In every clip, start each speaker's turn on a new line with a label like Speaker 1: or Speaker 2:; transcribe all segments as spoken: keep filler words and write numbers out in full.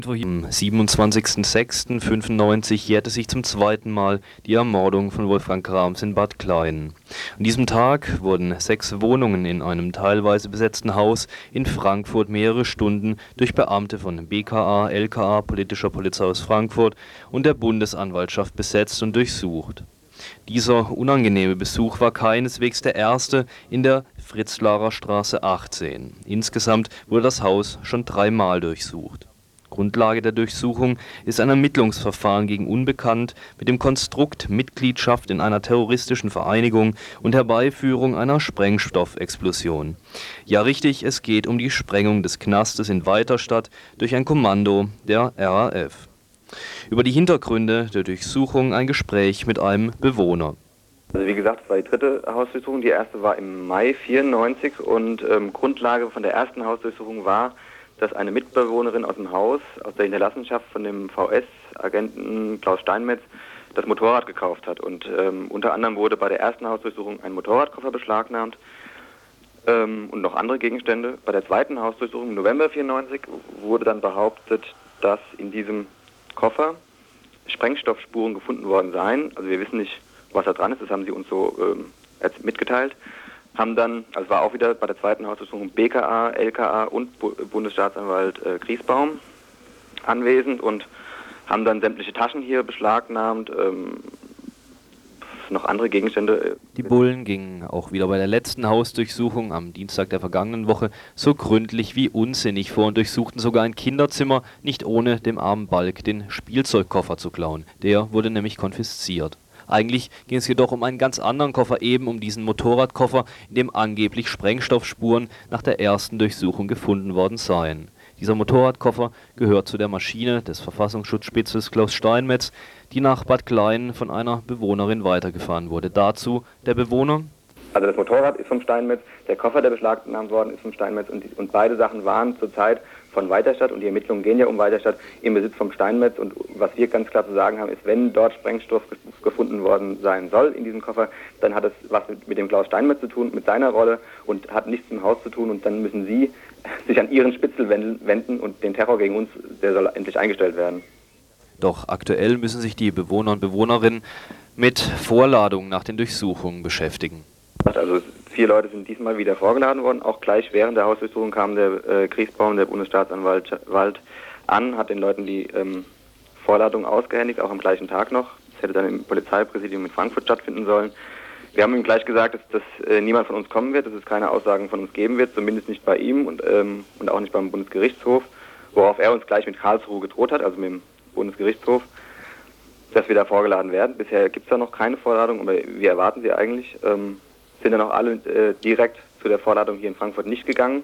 Speaker 1: Am siebenundzwanzigsten sechsten fünfundneunzig jährte sich zum zweiten Mal die Ermordung von Wolfgang Krams in Bad Klein. An diesem Tag wurden sechs Wohnungen in einem teilweise besetzten Haus in Frankfurt mehrere Stunden durch Beamte von B K A, L K A, Politischer Polizei aus Frankfurt und der Bundesanwaltschaft besetzt und durchsucht. Dieser unangenehme Besuch war keineswegs der erste in der Fritz-Lahrer Straße achtzehn. Insgesamt wurde das Haus schon dreimal durchsucht. Grundlage der Durchsuchung ist ein Ermittlungsverfahren gegen Unbekannt mit dem Konstrukt Mitgliedschaft in einer terroristischen Vereinigung und Herbeiführung einer Sprengstoffexplosion. Ja richtig, es geht um die Sprengung des Knastes in Weiterstadt durch ein Kommando der R A F. Über die Hintergründe der Durchsuchung ein Gespräch mit einem Bewohner.
Speaker 2: Also wie gesagt, es war die dritte Hausdurchsuchung. Die erste war im Mai vierundneunzig und ähm, Grundlage von der ersten Hausdurchsuchung war, dass eine Mitbewohnerin aus dem Haus, aus der Hinterlassenschaft von dem V S-Agenten Klaus Steinmetz, das Motorrad gekauft hat. Und ähm, unter anderem wurde bei der ersten Hausdurchsuchung ein Motorradkoffer beschlagnahmt ähm, und noch andere Gegenstände. Bei der zweiten Hausdurchsuchung im November vierundneunzig wurde dann behauptet, dass in diesem Koffer Sprengstoffspuren gefunden worden seien. Also wir wissen nicht, was da dran ist, das haben sie uns so ähm, mitgeteilt. Haben dann, also war auch wieder bei der zweiten Hausdurchsuchung B K A, L K A und Bu- Bundesstaatsanwalt äh, Griesbaum anwesend und haben dann sämtliche Taschen hier beschlagnahmt, ähm, noch andere Gegenstände.
Speaker 1: Die Bullen gingen auch wieder bei der letzten Hausdurchsuchung am Dienstag der vergangenen Woche so gründlich wie unsinnig vor und durchsuchten sogar ein Kinderzimmer, nicht ohne dem armen Balk den Spielzeugkoffer zu klauen. Der wurde nämlich konfisziert. Eigentlich ging es jedoch um einen ganz anderen Koffer, eben um diesen Motorradkoffer, in dem angeblich Sprengstoffspuren nach der ersten Durchsuchung gefunden worden seien. Dieser Motorradkoffer gehört zu der Maschine des Verfassungsschutzspitzes Klaus Steinmetz, die nach Bad Klein von einer Bewohnerin weitergefahren wurde. Dazu der Bewohner.
Speaker 2: Also das Motorrad ist vom Steinmetz, der Koffer, der beschlagnahmt worden ist vom Steinmetz und, die, und beide Sachen waren zurzeit von Weiterstadt und die Ermittlungen gehen ja um Weiterstadt im Besitz vom Steinmetz und was wir ganz klar zu sagen haben ist, wenn dort Sprengstoff gefunden worden sein soll in diesem Koffer, dann hat es was mit, mit dem Klaus Steinmetz zu tun, mit seiner Rolle und hat nichts im Haus zu tun und dann müssen Sie sich an Ihren Spitzel wenden und den Terror gegen uns, der soll endlich eingestellt werden.
Speaker 1: Doch aktuell müssen sich die Bewohner und Bewohnerinnen mit Vorladungen nach den Durchsuchungen beschäftigen.
Speaker 2: Also vier Leute sind diesmal wieder vorgeladen worden. Auch gleich während der Hausdurchsuchung kam der äh, Griesbaum, der Bundesstaatsanwalt Wald, an, hat den Leuten die ähm, Vorladung ausgehändigt, auch am gleichen Tag noch. Das hätte dann im Polizeipräsidium in Frankfurt stattfinden sollen. Wir haben ihm gleich gesagt, dass, dass äh, niemand von uns kommen wird, dass es keine Aussagen von uns geben wird, zumindest nicht bei ihm und, ähm, und auch nicht beim Bundesgerichtshof, worauf er uns gleich mit Karlsruhe gedroht hat, also mit dem Bundesgerichtshof, dass wir da vorgeladen werden. Bisher gibt es da noch keine Vorladung, aber wir erwarten sie eigentlich. Ähm, sind dann auch alle äh, direkt zu der Vorladung hier in Frankfurt nicht gegangen.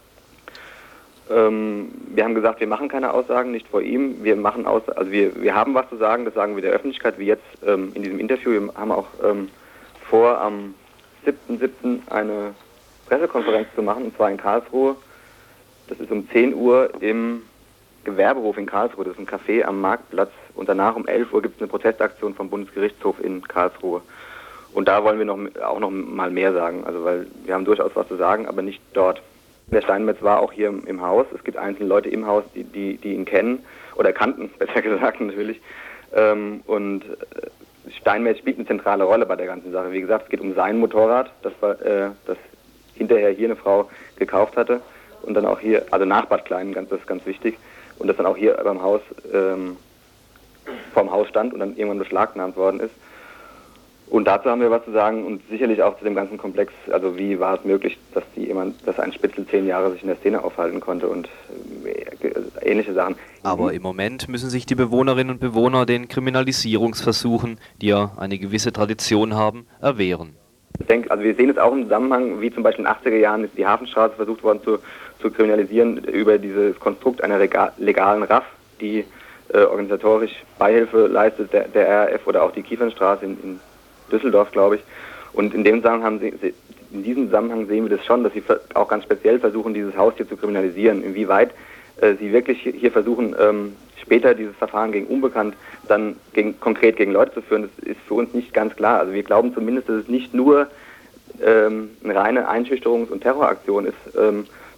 Speaker 2: Ähm, wir haben gesagt, wir machen keine Aussagen, nicht vor ihm. Wir machen aus, also wir, wir haben was zu sagen, das sagen wir der Öffentlichkeit, wie jetzt ähm, in diesem Interview. Wir haben auch ähm, vor, am siebten siebten eine Pressekonferenz zu machen, und zwar in Karlsruhe. Das ist um zehn Uhr im Gewerbehof in Karlsruhe, das ist ein Café am Marktplatz. Und danach um elf Uhr gibt es eine Protestaktion vom Bundesgerichtshof in Karlsruhe. Und da wollen wir noch, auch noch mal mehr sagen, also weil wir haben durchaus was zu sagen, aber nicht dort. Der Steinmetz war auch hier im, im Haus. Es gibt einzelne Leute im Haus, die, die, die ihn kennen oder kannten, besser gesagt natürlich. Ähm, und Steinmetz spielt eine zentrale Rolle bei der ganzen Sache. Wie gesagt, es geht um sein Motorrad, das, war, äh, das hinterher hier eine Frau gekauft hatte und dann auch hier, also nach Bad Klein, ganz, das ist ganz wichtig, und das dann auch hier beim Haus, ähm, vorm Haus stand und dann irgendwann beschlagnahmt worden ist. Und dazu haben wir was zu sagen und sicherlich auch zu dem ganzen Komplex, also wie war es möglich, dass die jemand, dass ein Spitzel zehn Jahre sich in der Szene aufhalten konnte und äh, ähnliche Sachen.
Speaker 1: Aber im Moment müssen sich die Bewohnerinnen und Bewohner den Kriminalisierungsversuchen, die ja eine gewisse Tradition haben, erwehren.
Speaker 2: Ich denke, also wir sehen es auch im Zusammenhang, wie zum Beispiel in den achtziger Jahren ist die Hafenstraße versucht worden zu, zu kriminalisieren über dieses Konstrukt einer legalen R A F, die äh, organisatorisch Beihilfe leistet, der, der R A F oder auch die Kiefernstraße in, in Düsseldorf, glaube ich. Und in dem Zusammenhang, in diesem Zusammenhang sehen wir das schon, dass sie auch ganz speziell versuchen, dieses Haus hier zu kriminalisieren. Inwieweit äh, sie wirklich hier versuchen, ähm, später dieses Verfahren gegen Unbekannt dann gegen, konkret gegen Leute zu führen, das ist für uns nicht ganz klar. Also wir glauben zumindest, dass es nicht nur ähm, eine reine Einschüchterungs- und Terroraktion ist, ähm,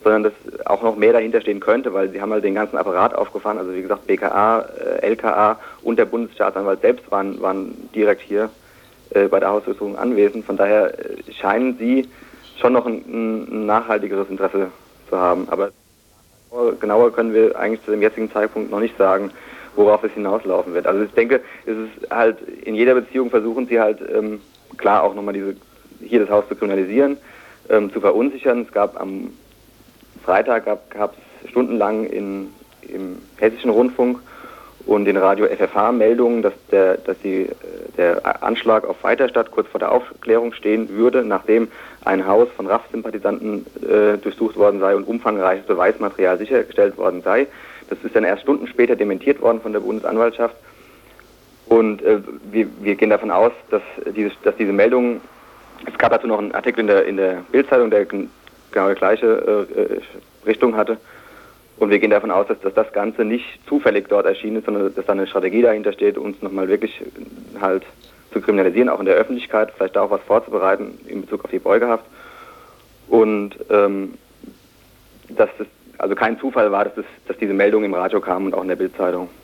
Speaker 2: sondern dass auch noch mehr dahinter stehen könnte, weil sie haben halt den ganzen Apparat aufgefahren, also wie gesagt B K A, äh, L K A und der Bundesstaatsanwalt selbst waren, waren direkt hier äh, bei der Hausdurchsuchung anwesend. Von daher äh, scheinen sie schon noch ein, ein nachhaltigeres Interesse zu haben. Aber genauer können wir eigentlich zu dem jetzigen Zeitpunkt noch nicht sagen, worauf es hinauslaufen wird. Also ich denke, es ist halt in jeder Beziehung versuchen sie halt ähm, klar auch nochmal diese hier das Haus zu kriminalisieren, ähm, zu verunsichern. Es gab am Freitag gab es stundenlang in, im Hessischen Rundfunk und in Radio F F H Meldungen, dass der, dass die, der Anschlag auf Weiterstadt kurz vor der Aufklärung stehen würde, nachdem ein Haus von R A F-Sympathisanten äh, durchsucht worden sei und umfangreiches Beweismaterial sichergestellt worden sei. Das ist dann erst Stunden später dementiert worden von der Bundesanwaltschaft. Und äh, wir, wir gehen davon aus, dass diese, dass diese Meldungen, es gab dazu noch einen Artikel in der, in der Bild-Zeitung, der genau die gleiche äh, Richtung hatte. Und wir gehen davon aus, dass, dass das Ganze nicht zufällig dort erschienen ist, sondern dass da eine Strategie dahinter steht, uns nochmal wirklich halt zu kriminalisieren, auch in der Öffentlichkeit, vielleicht da auch was vorzubereiten in Bezug auf die Beugehaft. Und ähm, dass das also kein Zufall war, dass, das, dass diese Meldung im Radio kam und auch in der Bild-Zeitung.